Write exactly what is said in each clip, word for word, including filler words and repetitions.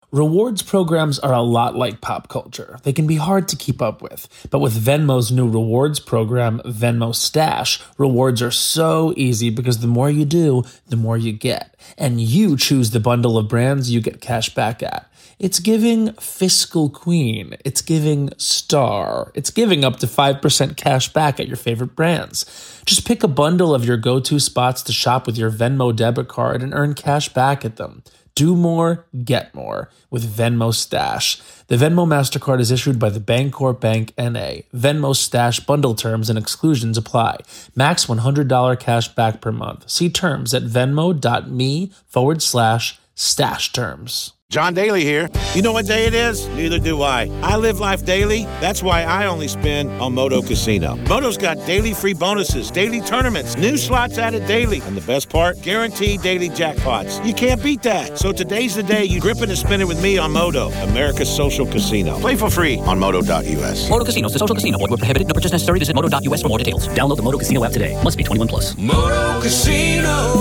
Rewards programs are a lot like pop culture. They can be hard to keep up with. But with Venmo's new rewards program, Venmo Stash, rewards are so easy because the more you do, the more you get. And you choose the bundle of brands you get cash back at. It's giving fiscal queen. It's giving star. It's giving up to five percent cash back at your favorite brands. Just pick a bundle of your go-to spots to shop with your Venmo debit card and earn cash back at them. Do more, get more with Venmo Stash. The Venmo MasterCard is issued by the Bancorp Bank N A. Venmo Stash bundle terms and exclusions apply. Max one hundred dollars cash back per month. See terms at venmo.me forward slash stash terms. John Daly here. You know what day it is? Neither do I. I live life daily. That's why I only spin on Moto Casino. Moto's got daily free bonuses, daily tournaments, new slots added daily. And the best part? Guaranteed daily jackpots. You can't beat that. So today's the day you grip it and spin it with me on Moto, America's social casino. Play for free on moto dot u s. Moto Casino is a social casino. Void where prohibited. No purchase necessary. Visit moto dot u s for more details. Download the Moto Casino app today. Must be twenty-one plus. Moto Casino,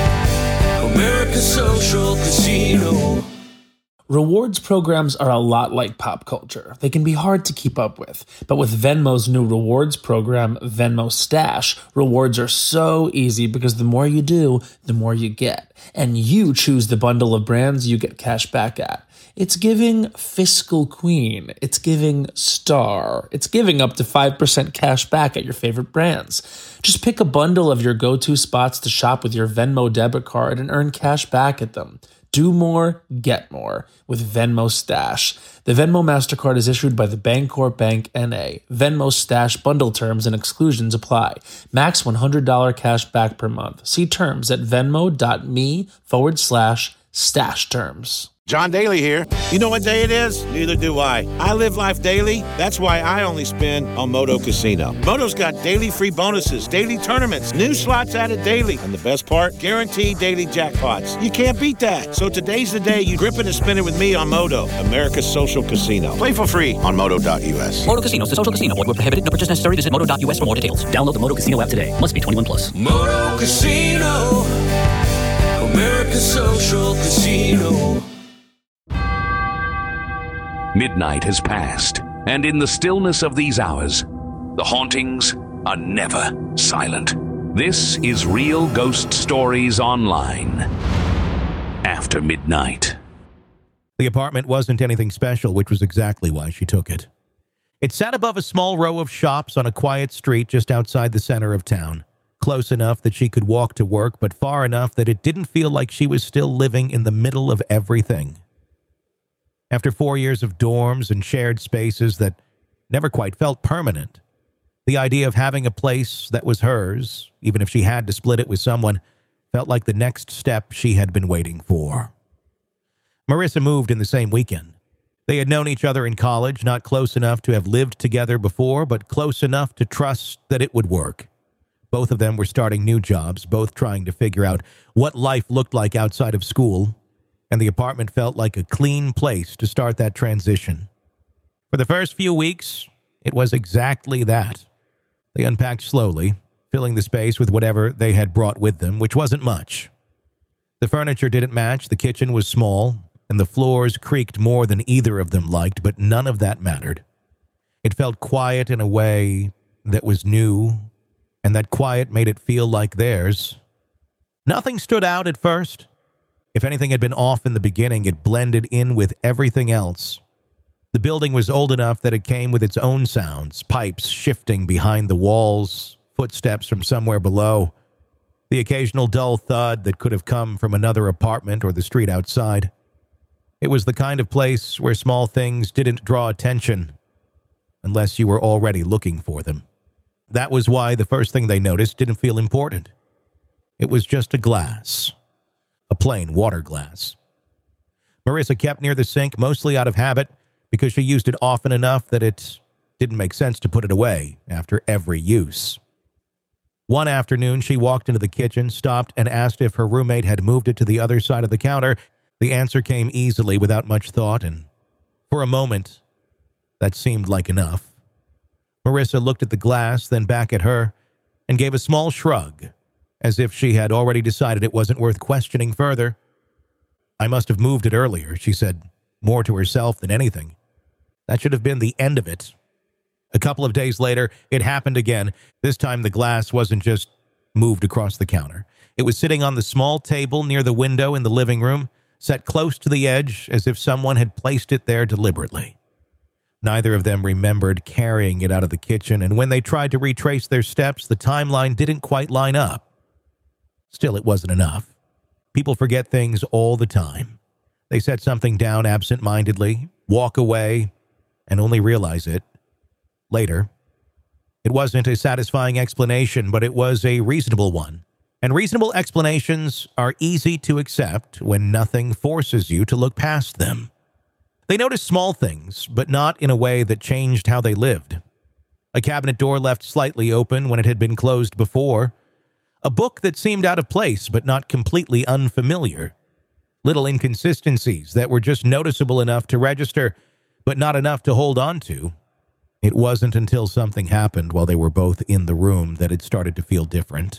America's social casino. Rewards programs are a lot like pop culture. They can be hard to keep up with. But with Venmo's new rewards program, Venmo Stash, rewards are so easy because the more you do, the more you get. And you choose the bundle of brands you get cash back at. It's giving fiscal queen. It's giving star. It's giving up to five percent cash back at your favorite brands. Just pick a bundle of your go-to spots to shop with your Venmo debit card and earn cash back at them. Do more, get more with Venmo Stash. The Venmo MasterCard is issued by the Bancorp Bank N A. Venmo Stash bundle terms and exclusions apply. Max one hundred dollars cash back per month. See terms at venmo.me forward slash stash terms. John Daly here. You know what day it is? Neither do I. I live life daily. That's why I only spin on Moto Casino. Moto's got daily free bonuses, daily tournaments, new slots added daily. And the best part? Guaranteed daily jackpots. You can't beat that. So today's the day you grip it and spin it with me on Moto, America's social casino. Play for free on moto dot u s. Moto Casino is a social casino. Void where prohibited. No purchase necessary. Visit moto dot u s for more details. Download the Moto Casino app today. Must be twenty-one plus. Moto Casino, America's social casino. Midnight has passed, and in the stillness of these hours, the hauntings are never silent. This is Real Ghost Stories Online. After midnight. The apartment wasn't anything special, which was exactly why she took it. It sat above a small row of shops on a quiet street just outside the center of town, close enough that she could walk to work, but far enough that it didn't feel like she was still living in the middle of everything. After four years of dorms and shared spaces that never quite felt permanent, the idea of having a place that was hers, even if she had to split it with someone, felt like the next step she had been waiting for. Marissa moved in the same weekend. They had known each other in college, not close enough to have lived together before, but close enough to trust that it would work. Both of them were starting new jobs, both trying to figure out what life looked like outside of school, and the apartment felt like a clean place to start that transition. For the first few weeks, it was exactly that. They unpacked slowly, filling the space with whatever they had brought with them, which wasn't much. The furniture didn't match, the kitchen was small, and the floors creaked more than either of them liked, but none of that mattered. It felt quiet in a way that was new, and that quiet made it feel like theirs. Nothing stood out at first. If anything had been off in the beginning, it blended in with everything else. The building was old enough that it came with its own sounds, pipes shifting behind the walls, footsteps from somewhere below, the occasional dull thud that could have come from another apartment or the street outside. It was the kind of place where small things didn't draw attention unless you were already looking for them. That was why the first thing they noticed didn't feel important. It was just a glass. A plain water glass. Marissa kept near the sink, mostly out of habit, because she used it often enough that it didn't make sense to put it away after every use. One afternoon, she walked into the kitchen, stopped, and asked if her roommate had moved it to the other side of the counter. The answer came easily without much thought, and for a moment, that seemed like enough. Marissa looked at the glass, then back at her, and gave a small shrug, as if she had already decided it wasn't worth questioning further. "I must have moved it earlier," she said, more to herself than anything. That should have been the end of it. A couple of days later, it happened again. This time the glass wasn't just moved across the counter. It was sitting on the small table near the window in the living room, set close to the edge as if someone had placed it there deliberately. Neither of them remembered carrying it out of the kitchen, and when they tried to retrace their steps, the timeline didn't quite line up. Still, it wasn't enough. People forget things all the time. They set something down absent-mindedly, walk away, and only realize it later. It wasn't a satisfying explanation, but it was a reasonable one. And reasonable explanations are easy to accept when nothing forces you to look past them. They noticed small things, but not in a way that changed how they lived. A cabinet door left slightly open when it had been closed before. A book that seemed out of place, but not completely unfamiliar. Little inconsistencies that were just noticeable enough to register, but not enough to hold on to. It wasn't until something happened while they were both in the room that it started to feel different.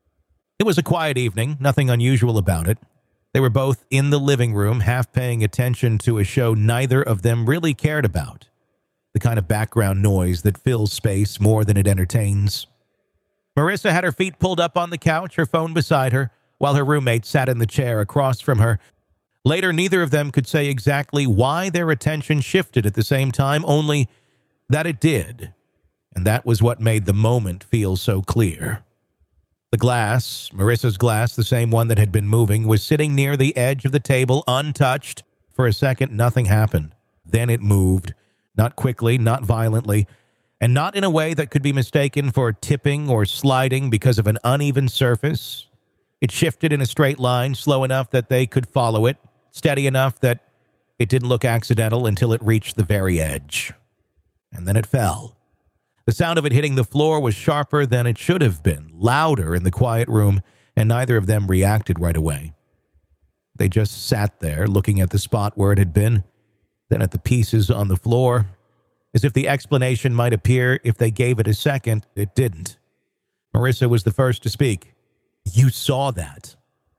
It was a quiet evening, nothing unusual about it. They were both in the living room, half paying attention to a show neither of them really cared about. The kind of background noise that fills space more than it entertains. Marissa had her feet pulled up on the couch, her phone beside her, while her roommate sat in the chair across from her. Later, neither of them could say exactly why their attention shifted at the same time, only that it did. And that was what made the moment feel so clear. The glass, Marissa's glass, the same one that had been moving, was sitting near the edge of the table, untouched. For a second, nothing happened. Then it moved, not quickly, not violently, and not in a way that could be mistaken for tipping or sliding because of an uneven surface. It shifted in a straight line, slow enough that they could follow it, steady enough that it didn't look accidental until it reached the very edge. And then it fell. The sound of it hitting the floor was sharper than it should have been, louder in the quiet room, and neither of them reacted right away. They just sat there, looking at the spot where it had been, then at the pieces on the floor. As if the explanation might appear if they gave it a second, it didn't. Marissa was the first to speak. "You saw that."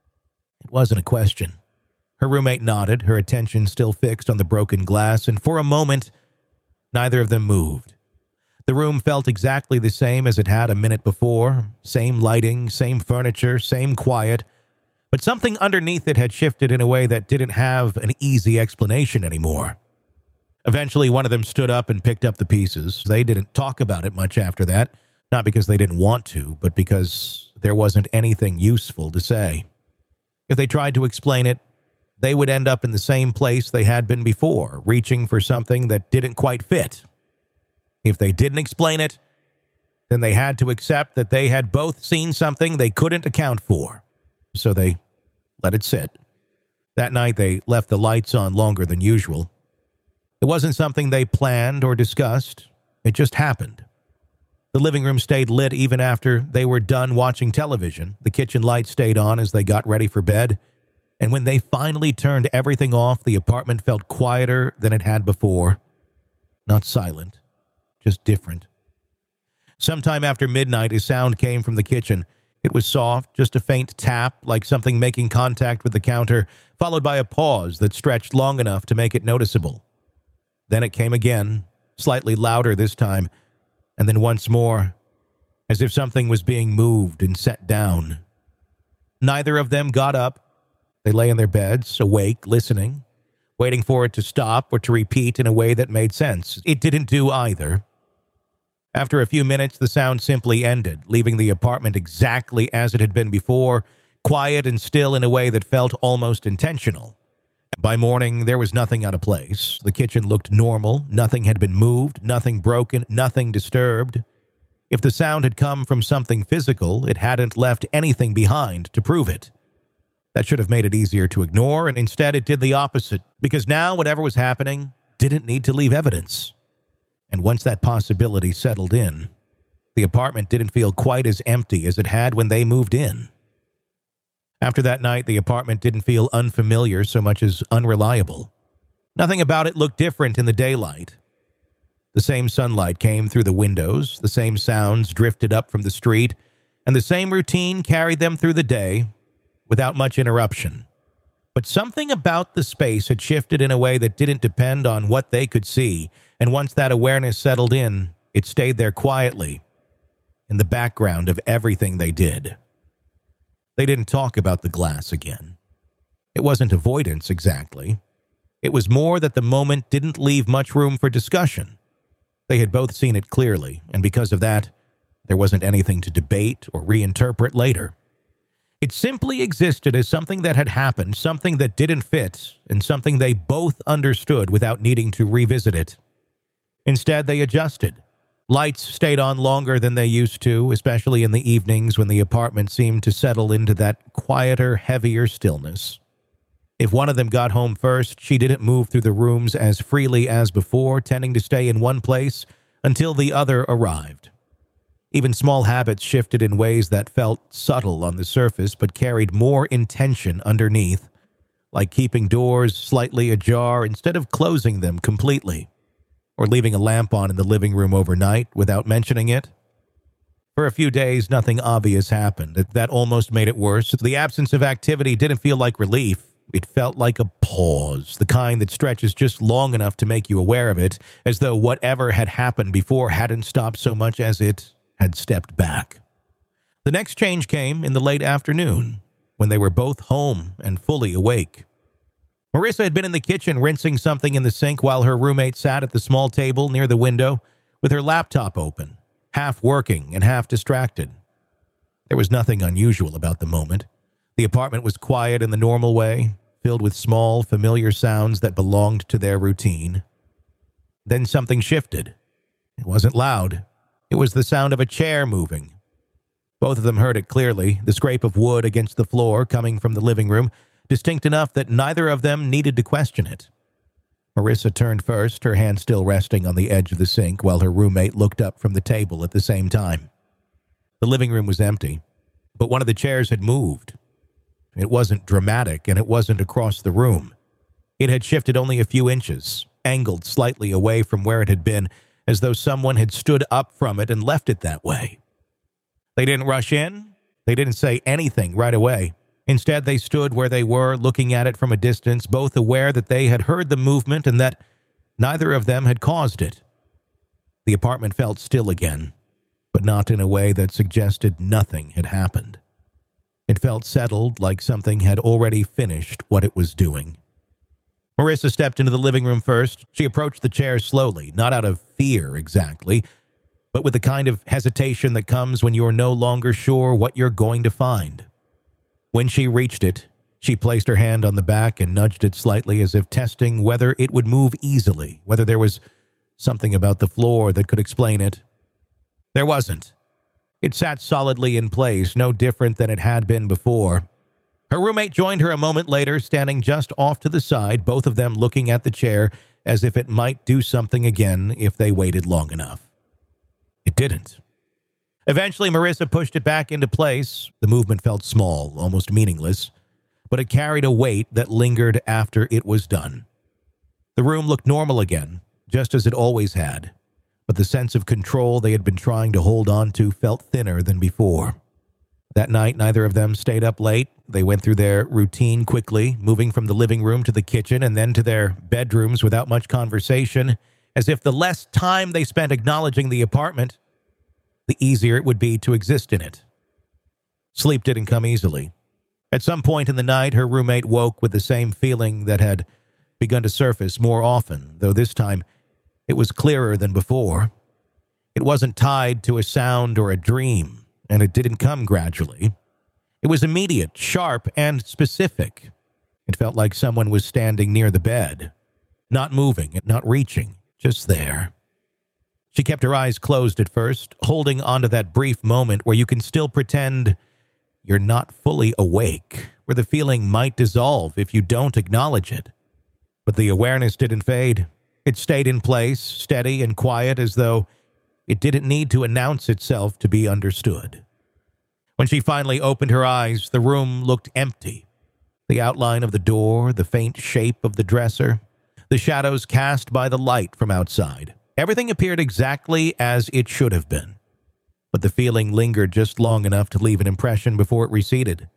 It wasn't a question. Her roommate nodded, her attention still fixed on the broken glass, and for a moment, neither of them moved. The room felt exactly the same as it had a minute before. Same lighting, same furniture, same quiet. But something underneath it had shifted in a way that didn't have an easy explanation anymore. Eventually, one of them stood up and picked up the pieces. They didn't talk about it much after that, not because they didn't want to, but because there wasn't anything useful to say. If they tried to explain it, they would end up in the same place they had been before, reaching for something that didn't quite fit. If they didn't explain it, then they had to accept that they had both seen something they couldn't account for. So they let it sit. That night, they left the lights on longer than usual. It wasn't something they planned or discussed. It just happened. The living room stayed lit even after they were done watching television. The kitchen lights stayed on as they got ready for bed. And when they finally turned everything off, the apartment felt quieter than it had before. Not silent. Just different. Sometime after midnight, a sound came from the kitchen. It was soft, just a faint tap, like something making contact with the counter, followed by a pause that stretched long enough to make it noticeable. Then it came again, slightly louder this time, and then once more, as if something was being moved and set down. Neither of them got up. They lay in their beds, awake, listening, waiting for it to stop or to repeat in a way that made sense. It didn't do either. After a few minutes, the sound simply ended, leaving the apartment exactly as it had been before, quiet and still in a way that felt almost intentional. By morning, there was nothing out of place. The kitchen looked normal. Nothing had been moved, nothing broken, nothing disturbed. If the sound had come from something physical, it hadn't left anything behind to prove it. That should have made it easier to ignore, and instead it did the opposite, because now whatever was happening didn't need to leave evidence. And once that possibility settled in, the apartment didn't feel quite as empty as it had when they moved in. After that night, the apartment didn't feel unfamiliar so much as unreliable. Nothing about it looked different in the daylight. The same sunlight came through the windows, the same sounds drifted up from the street, and the same routine carried them through the day without much interruption. But something about the space had shifted in a way that didn't depend on what they could see, and once that awareness settled in, it stayed there quietly, in the background of everything they did. They didn't talk about the glass again. It wasn't avoidance exactly. It was more that the moment didn't leave much room for discussion. They had both seen it clearly, and because of that, there wasn't anything to debate or reinterpret later. It simply existed as something that had happened, something that didn't fit, and something they both understood without needing to revisit it. Instead, they adjusted. Lights stayed on longer than they used to, especially in the evenings when the apartment seemed to settle into that quieter, heavier stillness. If one of them got home first, she didn't move through the rooms as freely as before, tending to stay in one place until the other arrived. Even small habits shifted in ways that felt subtle on the surface but carried more intention underneath, like keeping doors slightly ajar instead of closing them completely, or leaving a lamp on in the living room overnight without mentioning it. For a few days, nothing obvious happened. That almost made it worse. The absence of activity didn't feel like relief. It felt like a pause, the kind that stretches just long enough to make you aware of it, as though whatever had happened before hadn't stopped so much as it had stepped back. The next change came in the late afternoon, when they were both home and fully awake. Marissa had been in the kitchen rinsing something in the sink while her roommate sat at the small table near the window with her laptop open, half working and half distracted. There was nothing unusual about the moment. The apartment was quiet in the normal way, filled with small, familiar sounds that belonged to their routine. Then something shifted. It wasn't loud. It was the sound of a chair moving. Both of them heard it clearly, the scrape of wood against the floor coming from the living room, distinct enough that neither of them needed to question it. Marissa turned first, her hand still resting on the edge of the sink, while her roommate looked up from the table at the same time. The living room was empty, but one of the chairs had moved. It wasn't dramatic, and it wasn't across the room. It had shifted only a few inches, angled slightly away from where it had been, as though someone had stood up from it and left it that way. They didn't rush in. They didn't say anything right away. Instead, they stood where they were, looking at it from a distance, both aware that they had heard the movement and that neither of them had caused it. The apartment felt still again, but not in a way that suggested nothing had happened. It felt settled, like something had already finished what it was doing. Marissa stepped into the living room first. She approached the chair slowly, not out of fear exactly, but with the kind of hesitation that comes when you're no longer sure what you're going to find. When she reached it, she placed her hand on the back and nudged it slightly as if testing whether it would move easily, whether there was something about the floor that could explain it. There wasn't. It sat solidly in place, no different than it had been before. Her roommate joined her a moment later, standing just off to the side, both of them looking at the chair as if it might do something again if they waited long enough. It didn't. Eventually, Marissa pushed it back into place. The movement felt small, almost meaningless, but it carried a weight that lingered after it was done. The room looked normal again, just as it always had, but the sense of control they had been trying to hold on to felt thinner than before. That night, neither of them stayed up late. They went through their routine quickly, moving from the living room to the kitchen and then to their bedrooms without much conversation, as if the less time they spent acknowledging the apartment, the easier it would be to exist in it. Sleep didn't come easily. At some point in the night, her roommate woke with the same feeling that had begun to surface more often, though this time it was clearer than before. It wasn't tied to a sound or a dream, and it didn't come gradually. It was immediate, sharp, and specific. It felt like someone was standing near the bed, not moving, not reaching, just there. She kept her eyes closed at first, holding onto that brief moment where you can still pretend you're not fully awake, where the feeling might dissolve if you don't acknowledge it. But the awareness didn't fade. It stayed in place, steady and quiet, as though it didn't need to announce itself to be understood. When she finally opened her eyes, the room looked empty. The outline of the door, the faint shape of the dresser, the shadows cast by the light from outside. Everything appeared exactly as it should have been. But the feeling lingered just long enough to leave an impression before it receded.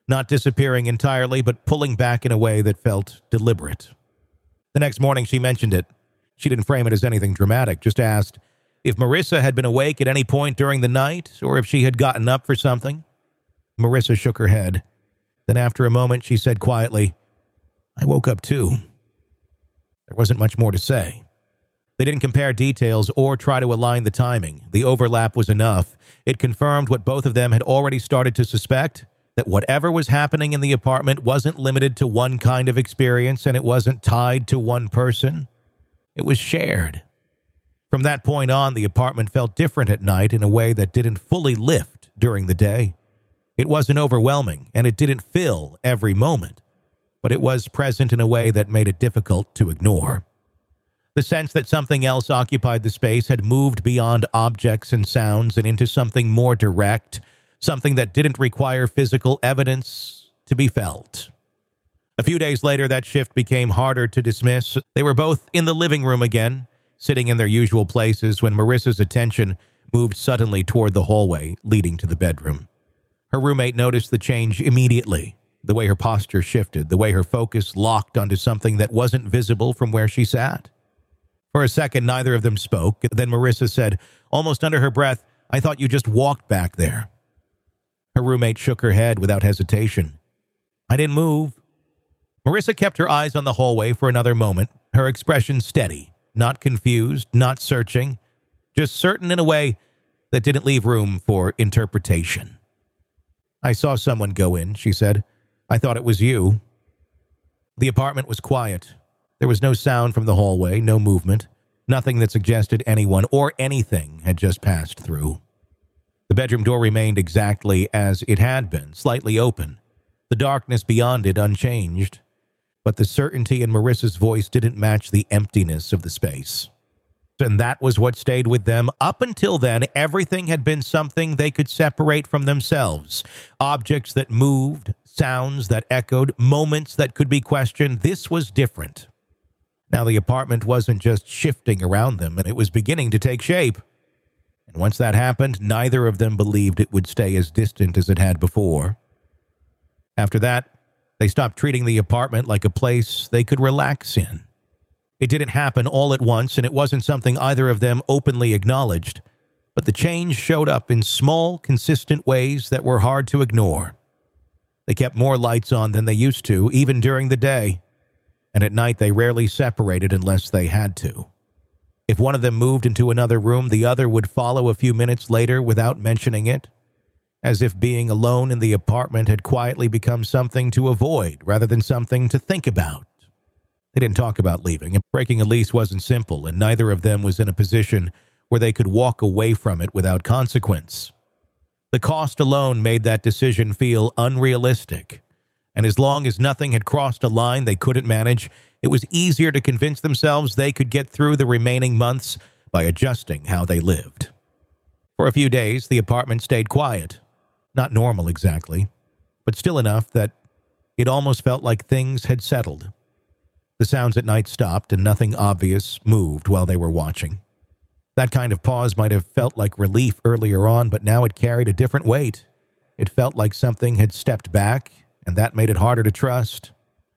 not disappearing entirely, but pulling back in a way that felt deliberate. The next morning, she mentioned it. She didn't frame it as anything dramatic, just asked if Marissa had been awake at any point during the night or if she had gotten up for something. Marissa shook her head. Then after a moment, she said quietly, "I woke up too." There wasn't much more to say. They didn't compare details or try to align the timing. The overlap was enough. It confirmed what both of them had already started to suspect, that whatever was happening in the apartment wasn't limited to one kind of experience and it wasn't tied to one person. It was shared. From that point on, the apartment felt different at night in a way that didn't fully lift during the day. It wasn't overwhelming, and it didn't fill every moment, but it was present in a way that made it difficult to ignore. The sense that something else occupied the space had moved beyond objects and sounds and into something more direct, something that didn't require physical evidence to be felt. A few days later, that shift became harder to dismiss. They were both in the living room again, sitting in their usual places, when Marissa's attention moved suddenly toward the hallway leading to the bedroom. Her roommate noticed the change immediately, the way her posture shifted, the way her focus locked onto something that wasn't visible from where she sat. For a second, neither of them spoke. Then Marissa said, almost under her breath, "I thought you just walked back there." Her roommate shook her head without hesitation. "I didn't move." Marissa kept her eyes on the hallway for another moment, her expression steady, not confused, not searching, just certain in a way that didn't leave room for interpretation. "I saw someone go in," she said. "I thought it was you." The apartment was quiet. There was no sound from the hallway, no movement, nothing that suggested anyone or anything had just passed through. The bedroom door remained exactly as it had been, slightly open, the darkness beyond it unchanged, but the certainty in Marissa's voice didn't match the emptiness of the space. And that was what stayed with them. Up until then, everything had been something they could separate from themselves. Objects that moved, sounds that echoed, moments that could be questioned. This was different. Now the apartment wasn't just shifting around them, and it was beginning to take shape. And once that happened, neither of them believed it would stay as distant as it had before. After that, they stopped treating the apartment like a place they could relax in. It didn't happen all at once, and it wasn't something either of them openly acknowledged, but the change showed up in small, consistent ways that were hard to ignore. They kept more lights on than they used to, even during the day, and at night they rarely separated unless they had to. If one of them moved into another room, the other would follow a few minutes later without mentioning it, as if being alone in the apartment had quietly become something to avoid rather than something to think about. They didn't talk about leaving, and breaking a lease wasn't simple, and neither of them was in a position where they could walk away from it without consequence. The cost alone made that decision feel unrealistic, and as long as nothing had crossed a line they couldn't manage, it was easier to convince themselves they could get through the remaining months by adjusting how they lived. For a few days, the apartment stayed quiet. Not normal exactly, but still enough that it almost felt like things had settled. The sounds at night stopped and nothing obvious moved while they were watching. That kind of pause might have felt like relief earlier on, but now it carried a different weight. It felt like something had stepped back, and that made it harder to trust.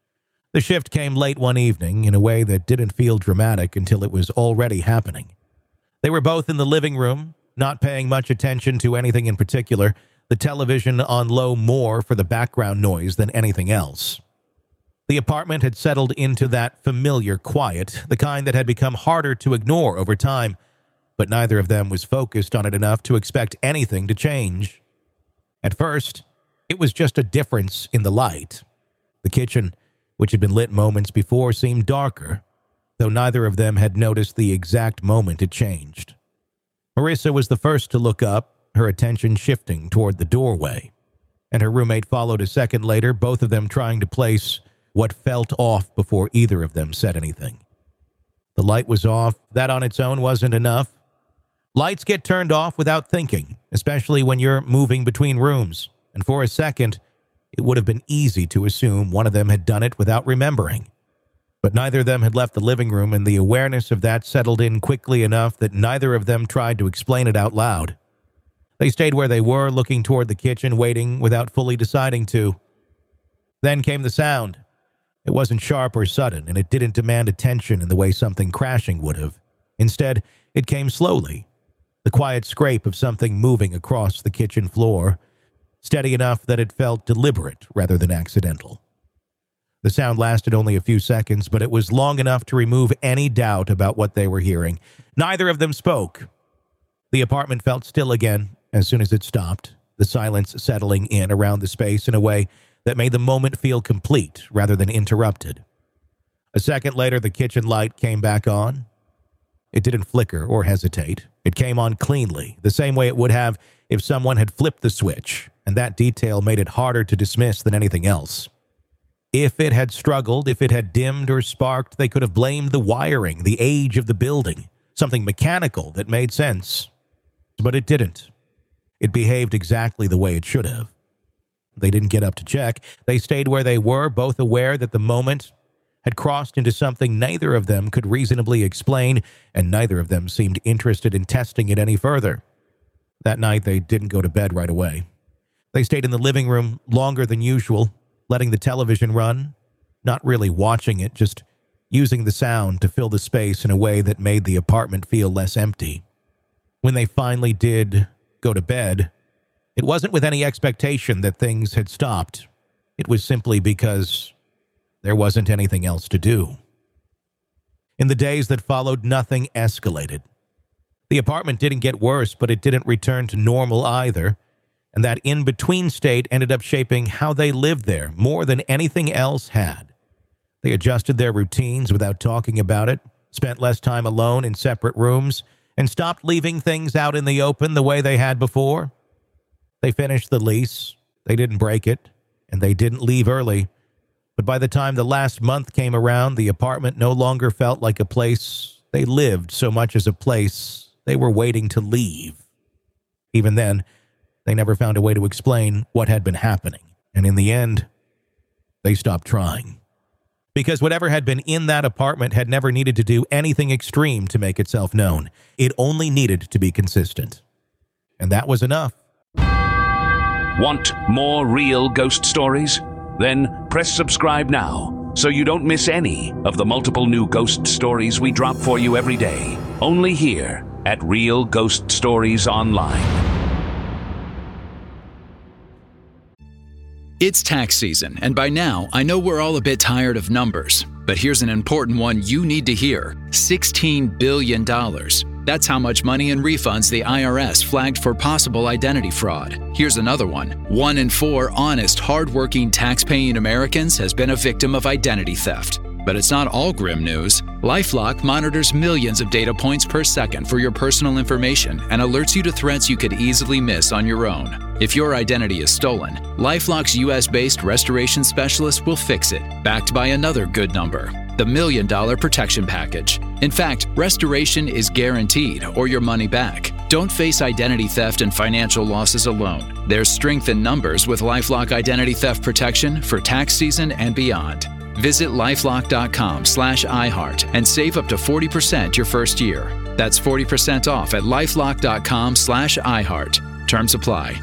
The shift came late one evening in a way that didn't feel dramatic until it was already happening. They were both in the living room, not paying much attention to anything in particular, the television on low more for the background noise than anything else. The apartment had settled into that familiar quiet, the kind that had become harder to ignore over time, but neither of them was focused on it enough to expect anything to change. At first, it was just a difference in the light. The kitchen, which had been lit moments before, seemed darker, though neither of them had noticed the exact moment it changed. Marissa was the first to look up, her attention shifting toward the doorway, and her roommate followed a second later, both of them trying to place what felt off before either of them said anything. The light was off. That on its own wasn't enough. Lights get turned off without thinking, especially when you're moving between rooms, and for a second, it would have been easy to assume one of them had done it without remembering. But neither of them had left the living room, and the awareness of that settled in quickly enough that neither of them tried to explain it out loud. They stayed where they were, looking toward the kitchen, waiting without fully deciding to. Then came the sound. It wasn't sharp or sudden, and it didn't demand attention in the way something crashing would have. Instead, it came slowly, the quiet scrape of something moving across the kitchen floor, steady enough that it felt deliberate rather than accidental. The sound lasted only a few seconds, but it was long enough to remove any doubt about what they were hearing. Neither of them spoke. The apartment felt still again as soon as it stopped, the silence settling in around the space in a way that made the moment feel complete rather than interrupted. A second later, the kitchen light came back on. It didn't flicker or hesitate. It came on cleanly, the same way it would have if someone had flipped the switch, and that detail made it harder to dismiss than anything else. If it had struggled, if it had dimmed or sparked, they could have blamed the wiring, the age of the building, something mechanical that made sense. But it didn't. It behaved exactly the way it should have. They didn't get up to check. They stayed where they were, both aware that the moment had crossed into something neither of them could reasonably explain, and neither of them seemed interested in testing it any further. That night, they didn't go to bed right away. They stayed in the living room longer than usual, letting the television run, not really watching it, just using the sound to fill the space in a way that made the apartment feel less empty. When they finally did go to bed, it wasn't with any expectation that things had stopped. It was simply because there wasn't anything else to do. In the days that followed, nothing escalated. The apartment didn't get worse, but it didn't return to normal either, and that in-between state ended up shaping how they lived there more than anything else had. They adjusted their routines without talking about it, spent less time alone in separate rooms, and stopped leaving things out in the open the way they had before. They finished the lease, they didn't break it, and they didn't leave early. But by the time the last month came around, the apartment no longer felt like a place they lived so much as a place they were waiting to leave. Even then, they never found a way to explain what had been happening, and in the end, they stopped trying. Because whatever had been in that apartment had never needed to do anything extreme to make itself known. It only needed to be consistent. And that was enough. Want more real ghost stories? Then press subscribe now so you don't miss any of the multiple new ghost stories we drop for you every day. Only here at Real Ghost Stories Online. It's tax season, and by now, I know we're all a bit tired of numbers. But here's an important one you need to hear. sixteen billion dollars. That's how much money in refunds the I R S flagged for possible identity fraud. Here's another one. One in four honest, hardworking, tax-paying Americans has been a victim of identity theft. But it's not all grim news. LifeLock monitors millions of data points per second for your personal information and alerts you to threats you could easily miss on your own. If your identity is stolen, LifeLock's U S-based restoration specialist will fix it, backed by another good number, the Million Dollar Protection Package. In fact, restoration is guaranteed or your money back. Don't face identity theft and financial losses alone. There's strength in numbers with LifeLock Identity Theft Protection for tax season and beyond. Visit lifelock.com slash iHeart and save up to forty percent your first year. That's forty percent off at lifelock.com slash iHeart. Terms apply.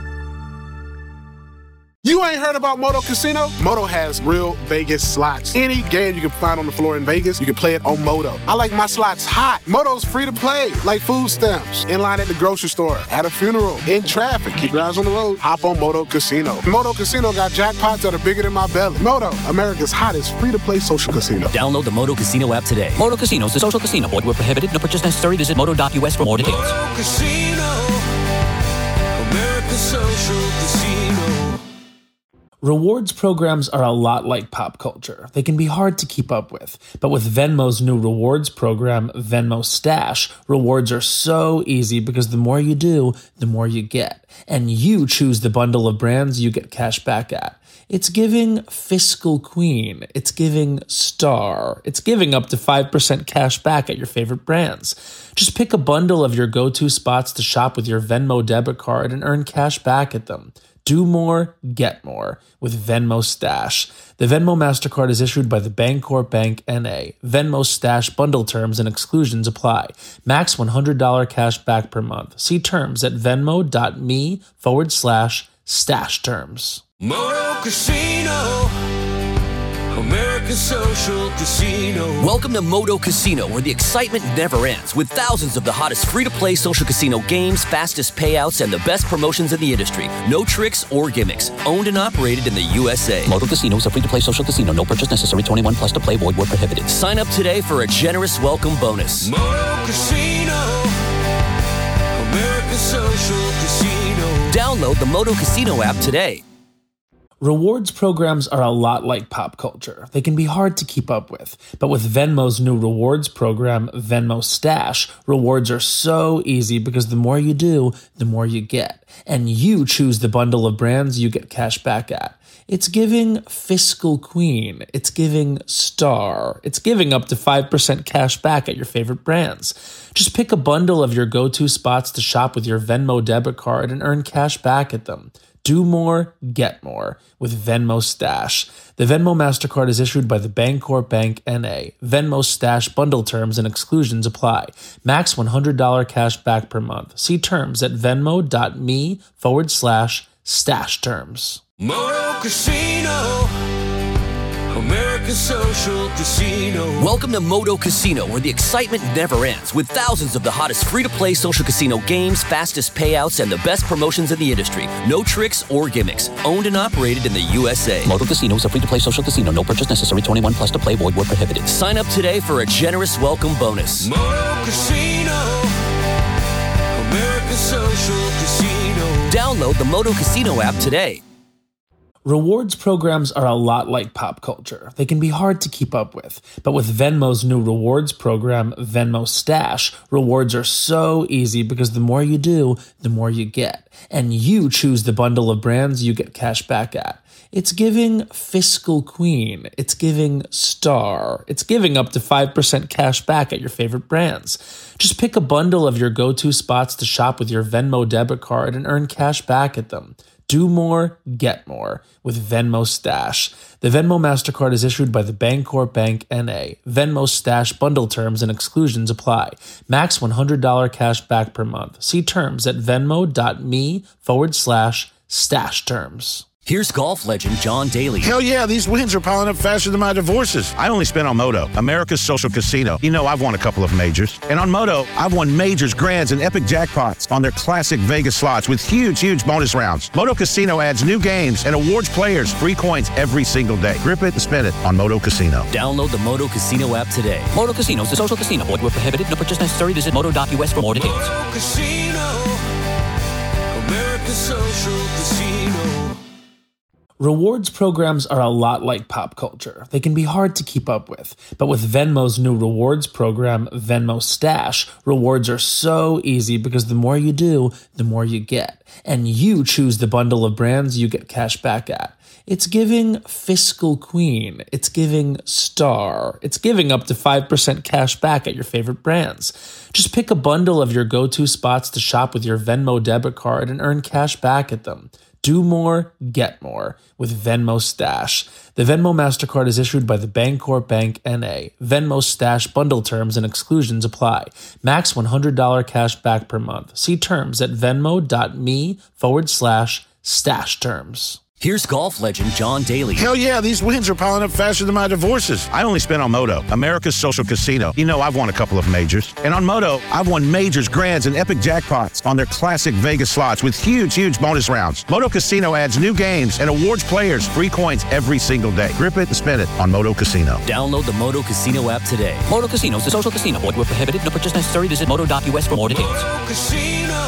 You ain't heard about Moto Casino? Moto has real Vegas slots. Any game you can find on the floor in Vegas, you can play it on Moto. I like my slots hot. Moto's free to play, like food stamps. In line at the grocery store, at a funeral, in traffic. Keep your eyes on the road. Hop on Moto Casino. Moto Casino got jackpots that are bigger than my belly. Moto, America's hottest free-to-play social casino. Download the Moto Casino app today. Moto Casino is a social casino. Void where prohibited. No purchase necessary. Visit moto dot U S for more details. Moto Casino, America's social casino. Rewards programs are a lot like pop culture. They can be hard to keep up with. But with Venmo's new rewards program, Venmo Stash, rewards are so easy because the more you do, the more you get. And you choose the bundle of brands you get cash back at. It's giving fiscal queen. It's giving star. It's giving up to five percent cash back at your favorite brands. Just pick a bundle of your go-to spots to shop with your Venmo debit card and earn cash back at them. Do more, get more with Venmo Stash. The Venmo MasterCard is issued by the Bancorp Bank N A. Venmo Stash bundle terms and exclusions apply. Max one hundred dollars cash back per month. See terms at venmo.me forward slash stash terms. Moto Casino, America's Social Casino. Welcome to Moto Casino, where the excitement never ends, with thousands of the hottest free-to-play social casino games, fastest payouts, and the best promotions in the industry. No tricks or gimmicks. Owned and operated in the U S A. Moto Casino is a free-to-play social casino. No purchase necessary. twenty-one plus to play. Void where prohibited. Sign up today for a generous welcome bonus. Moto Casino. America's Social Casino. Download the Moto Casino app today. Rewards programs are a lot like pop culture. They can be hard to keep up with. But with Venmo's new rewards program, Venmo Stash, rewards are so easy because the more you do, the more you get. And you choose the bundle of brands you get cash back at. It's giving fiscal queen. It's giving star. It's giving up to five percent cash back at your favorite brands. Just pick a bundle of your go-to spots to shop with your Venmo debit card and earn cash back at them. Do more, get more with Venmo Stash. The Venmo MasterCard is issued by the Bancorp Bank N A. Venmo Stash bundle terms and exclusions apply. Max one hundred dollars cash back per month. See terms at venmo.me forward slash stash terms. Moto Casino. America's Social Casino. Welcome to Moto Casino, where the excitement never ends, with thousands of the hottest free-to-play social casino games, fastest payouts, and the best promotions in the industry. No tricks or gimmicks. Owned and operated in the U S A. Moto Casino is a free-to-play social casino. No purchase necessary. twenty-one plus to play. Void where prohibited. Sign up today for a generous welcome bonus. Moto Casino. America's Social Casino. Download the Moto Casino app today. Rewards programs are a lot like pop culture. They can be hard to keep up with. But with Venmo's new rewards program, Venmo Stash, rewards are so easy because the more you do, the more you get. And you choose the bundle of brands you get cash back at. It's giving fiscal queen. It's giving star. It's giving up to five percent cash back at your favorite brands. Just pick a bundle of your go-to spots to shop with your Venmo debit card and earn cash back at them. Do more, get more with Venmo Stash. The Venmo MasterCard is issued by the Bancorp Bank N A. Venmo Stash bundle terms and exclusions apply. Max one hundred dollars cash back per month. See terms at venmo.me forward slash stash terms. Here's golf legend John Daly. Hell yeah, these wins are piling up faster than my divorces. I only spent on Moto, America's Social Casino. You know, I've won a couple of majors. And on Moto, I've won majors, grands, and epic jackpots on their classic Vegas slots with huge, huge bonus rounds. Moto Casino adds new games and awards players free coins every single day. Grip it and spin it on Moto Casino. Download the Moto Casino app today. Moto Casino is a social casino. Void where prohibited. No purchase necessary. Visit moto dot U S for more details. Moto Casino. America's Social Casino. Rewards programs are a lot like pop culture. They can be hard to keep up with. But with Venmo's new rewards program, Venmo Stash, rewards are so easy because the more you do, the more you get. And you choose the bundle of brands you get cash back at. It's giving fiscal queen. It's giving star. It's giving up to five percent cash back at your favorite brands. Just pick a bundle of your go-to spots to shop with your Venmo debit card and earn cash back at them. Do more, get more with Venmo Stash. The Venmo MasterCard is issued by the Bancorp Bank N A. Venmo Stash bundle terms and exclusions apply. Max one hundred dollars cash back per month. See terms at venmo.me forward slash stash terms. Here's golf legend John Daly. Hell yeah, these wins are piling up faster than my divorces. I only spent on Moto, America's Social Casino. You know, I've won a couple of majors. And on Moto, I've won majors, grands, and epic jackpots on their classic Vegas slots with huge, huge bonus rounds. Moto Casino adds new games and awards players free coins every single day. Grip it and spin it on Moto Casino. Download the Moto Casino app today. Moto Casino is a social casino. Void where prohibited. No purchase necessary. Visit moto dot U S for more details. Moto Casino.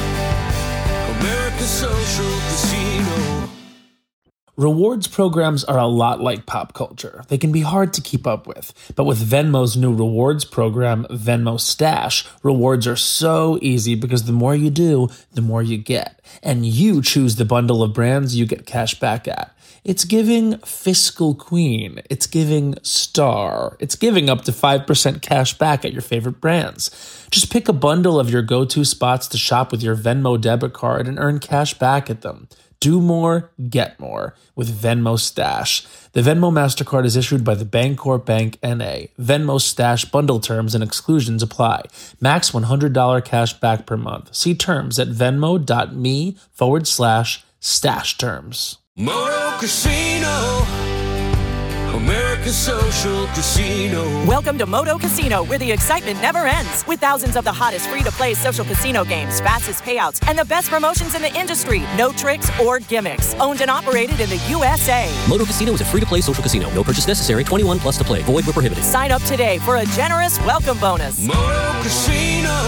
America's Social Casino. Rewards programs are a lot like pop culture. They can be hard to keep up with. But with Venmo's new rewards program, Venmo Stash, rewards are so easy because the more you do, the more you get. And you choose the bundle of brands you get cash back at. It's giving fiscal queen. It's giving star. It's giving up to five percent cash back at your favorite brands. Just pick a bundle of your go-to spots to shop with your Venmo debit card and earn cash back at them. Do more, get more with Venmo Stash. The Venmo MasterCard is issued by the Bancorp Bank N A. Venmo Stash bundle terms and exclusions apply. Max one hundred dollars cash back per month. See terms at venmo.me forward slash stash terms. Moto Casino. American Social Casino. Welcome to Moto Casino, where the excitement never ends. With thousands of the hottest free-to-play social casino games, fastest payouts, and the best promotions in the industry. No tricks or gimmicks. Owned and operated in the U S A. Moto Casino is a free-to-play social casino. No purchase necessary. twenty-one plus to play. Void where prohibited. Sign up today for a generous welcome bonus. Moto Casino.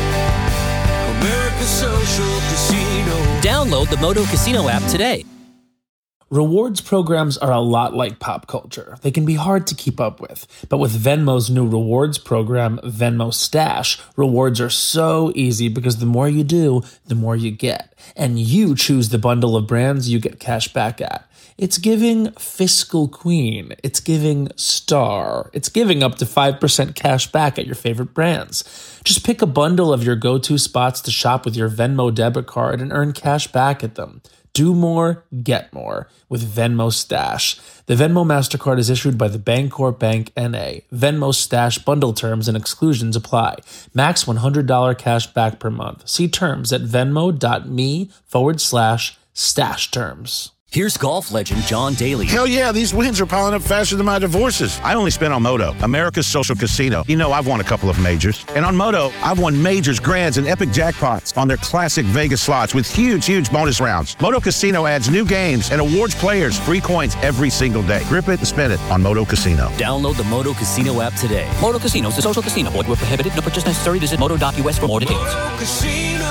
American Social Casino. Download the Moto Casino app today. Rewards programs are a lot like pop culture. They can be hard to keep up with. But with Venmo's new rewards program, Venmo Stash, rewards are so easy because the more you do, the more you get. And you choose the bundle of brands you get cash back at. It's giving fiscal queen. It's giving star. It's giving up to five percent cash back at your favorite brands. Just pick a bundle of your go-to spots to shop with your Venmo debit card and earn cash back at them. Do more, get more with Venmo Stash. The Venmo MasterCard is issued by the Bancorp Bank N A. Venmo Stash bundle terms and exclusions apply. Max one hundred dollars cash back per month. See terms at venmo.me forward slash stash terms. Here's golf legend John Daly. Hell yeah, these wins are piling up faster than my divorces. I only spent on Moto, America's Social Casino. You know I've won a couple of majors. And on Moto, I've won majors, grands, and epic jackpots on their classic Vegas slots with huge, huge bonus rounds. Moto Casino adds new games and awards players free coins every single day. Grip it and spin it on Moto Casino. Download the Moto Casino app today. Moto Casino is a social casino. Void where prohibited. No purchase necessary. Visit moto dot U S for more details. Moto Casino.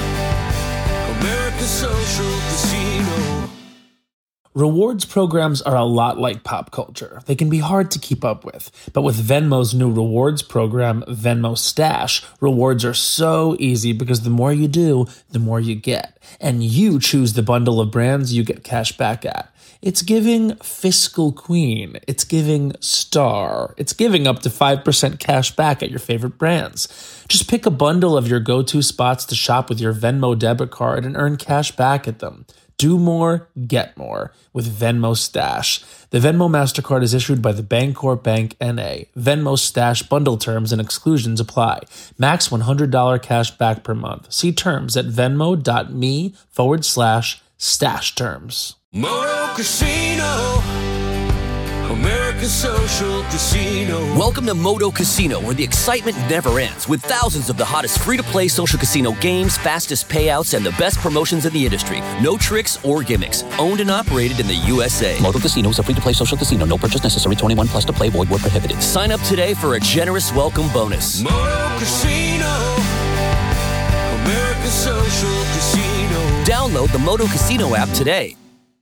American Social Casino. Rewards programs are a lot like pop culture. They can be hard to keep up with. But with Venmo's new rewards program, Venmo Stash, rewards are so easy because the more you do, the more you get. And you choose the bundle of brands you get cash back at. It's giving fiscal queen. It's giving star. It's giving up to five percent cash back at your favorite brands. Just pick a bundle of your go-to spots to shop with your Venmo debit card and earn cash back at them. Do more, get more with Venmo Stash. The Venmo MasterCard is issued by the Bancorp Bank N A. Venmo Stash bundle terms and exclusions apply. Max one hundred dollars cash back per month. See terms at venmo.me forward slash stash terms. Moto Casino. American Social Casino. Welcome to Moto Casino, where the excitement never ends. With thousands of the hottest free-to-play social casino games, fastest payouts, and the best promotions in the industry. No tricks or gimmicks. Owned and operated in the U S A. Moto Casino is a free-to-play social casino. No purchase necessary. twenty-one plus to play. Void where prohibited. Sign up today for a generous welcome bonus. Moto Casino. American Social Casino. Download the Moto Casino app today.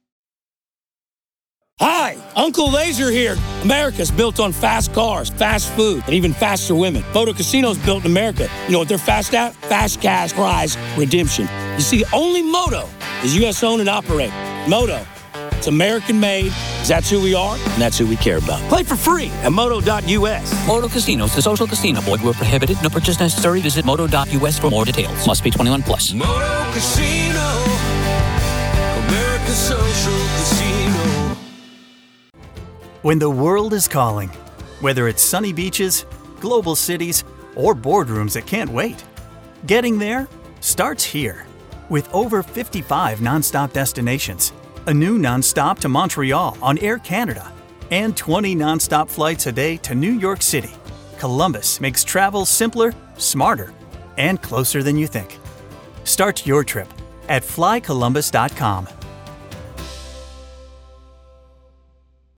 Hi, Uncle Laser here. America's built on fast cars, fast food, and even faster women. Moto Casino's built in America. You know what they're fast at? Fast cash prize redemption. You see, only Moto is U S owned and operated. Moto, it's American made. That's who we are, and that's who we care about. Play for free at moto dot U S. Moto Casino is a social casino. Void where prohibited. No purchase necessary. Visit moto dot U S for more details. Must be twenty-one plus. Moto Casino. American Social Casino. When the world is calling, whether it's sunny beaches, global cities, or boardrooms that can't wait, getting there starts here. With over fifty-five nonstop destinations, a new nonstop to Montreal on Air Canada, and twenty nonstop flights a day to New York City, Columbus makes travel simpler, smarter, and closer than you think. Start your trip at fly columbus dot com.